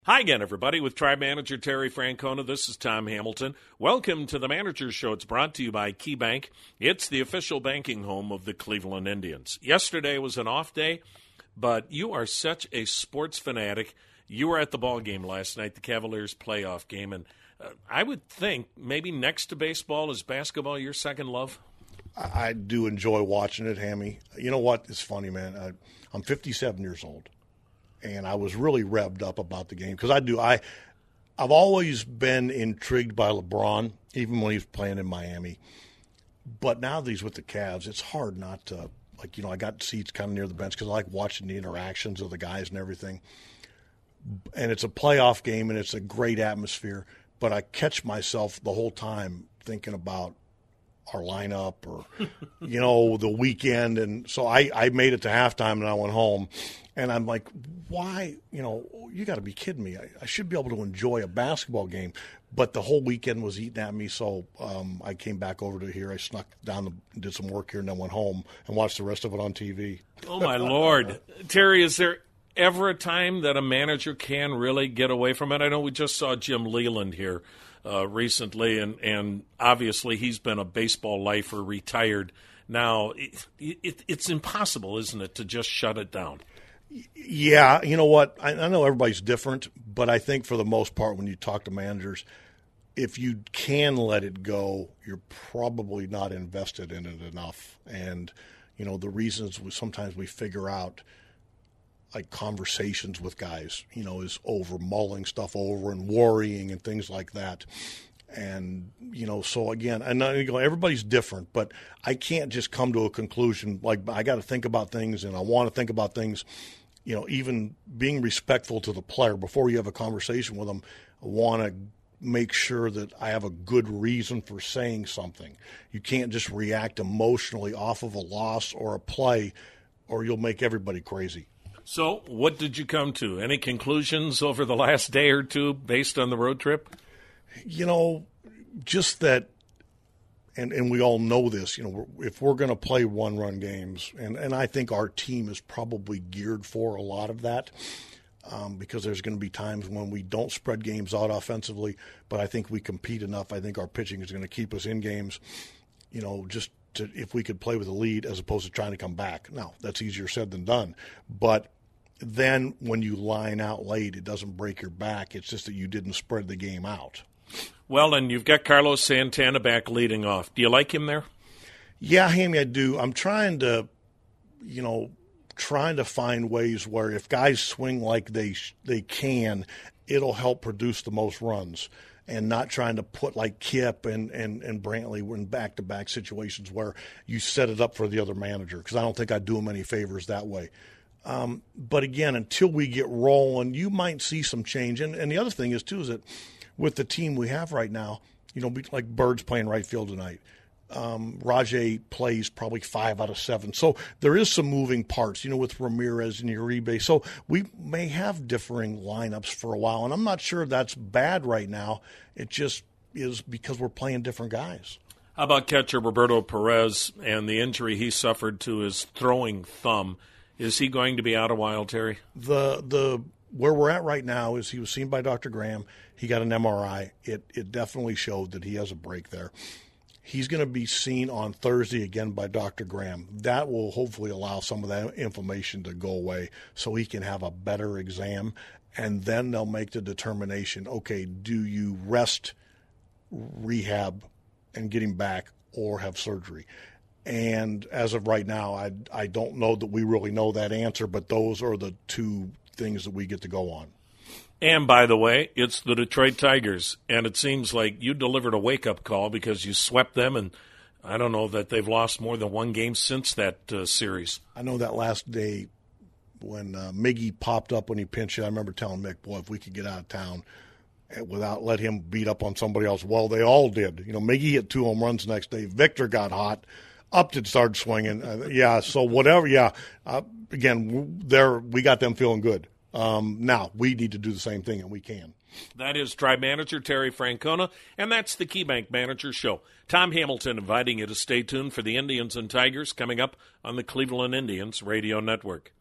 Hi again, everybody. With Tribe Manager Terry Francona, this is Tom Hamilton. Welcome to the Manager Show. It's brought to you by KeyBank. It's the official banking home of the Cleveland Indians. Yesterday was an off day, but you are such a sports fanatic. You were at the ball game last night, the Cavaliers playoff game, and I would think maybe next to baseball is basketball your second love? I do enjoy watching it, Hammy. You know what? It's funny, man. I'm 57 years old. And I was really revved up about the game because I've always been intrigued by LeBron, even when he was playing in Miami. But now that he's with the Cavs, it's hard not to, I got seats kind of near the bench because I like watching the interactions of the guys and everything. And it's a playoff game, and it's a great atmosphere. But I catch myself the whole time thinking about our lineup or, the weekend. And so I made it to halftime, and I went home. And I'm like, why? You got to be kidding me. I should be able to enjoy a basketball game. But the whole weekend was eating at me, so I came back over to here. I snuck down and did some work here and then went home and watched the rest of it on TV. Oh, my Lord. Terry, is there ever a time that a manager can really get away from it? I know we just saw Jim Leland here recently, and obviously he's been a baseball lifer, retired. Now, it's impossible, isn't it, to just shut it down? Yeah, you know what? I know everybody's different, but I think for the most part when you talk to managers, if you can let it go, you're probably not invested in it enough. And, the reasons sometimes we figure out, like conversations with guys, is over mulling stuff over and worrying and things like that. And, so again, I know everybody's different, but I can't just come to a conclusion. Like, I got to think about things and I want to think about things. Even being respectful to the player before you have a conversation with them, I want to make sure that I have a good reason for saying something. You can't just react emotionally off of a loss or a play, or you'll make everybody crazy. So what did you come to? Any conclusions over the last day or two based on the road trip? Just that, and we all know this, if we're going to play one-run games, and I think our team is probably geared for a lot of that because there's going to be times when we don't spread games out offensively, but I think we compete enough. I think our pitching is going to keep us in games, if we could play with a lead as opposed to trying to come back. Now, that's easier said than done, but then when you line out late, it doesn't break your back. It's just that you didn't spread the game out. Well, and you've got Carlos Santana back leading off. Do you like him there? Yeah, Hammy, I do. I'm trying to find ways where if guys swing like they can, it'll help produce the most runs, and not trying to put like Kip and Brantley in back-to-back situations where you set it up for the other manager, because I don't think I'd do them any favors that way. But again, until we get rolling, you might see some change. And the other thing is, too, is that with the team we have right now, like Bird's playing right field tonight. Rajay plays probably 5 out of 7. So there is some moving parts, with Ramirez and Uribe. So we may have differing lineups for a while. And I'm not sure that's bad right now. It just is because we're playing different guys. How about catcher Roberto Perez and the injury he suffered to his throwing thumb? Is he going to be out a while, Terry? Where we're at right now is he was seen by Dr. Graham. He got an MRI. It definitely showed that he has a break there. He's going to be seen on Thursday again by Dr. Graham. That will hopefully allow some of that inflammation to go away so he can have a better exam. And then they'll make the determination, okay, do you rest, rehab, and get him back, or have surgery? And as of right now, I don't know that we really know that answer, but those are the two things that we get to go on. And by the way, it's the Detroit Tigers, and it seems like you delivered a wake-up call because you swept them, and I don't know that they've lost more than one game since that series. I know that last day when Miggy popped up when he pinched it, I remember telling Mick, boy, if we could get out of town without let him beat up on somebody else. Well, they all did. Miggy hit 2 home runs the next day. Victor got hot. Upton started swinging. So whatever, again, we got them feeling good. Now, we need to do the same thing, and we can. That is Tribe Manager Terry Francona, and that's the KeyBank Manager Show. Tom Hamilton inviting you to stay tuned for the Indians and Tigers coming up on the Cleveland Indians Radio Network.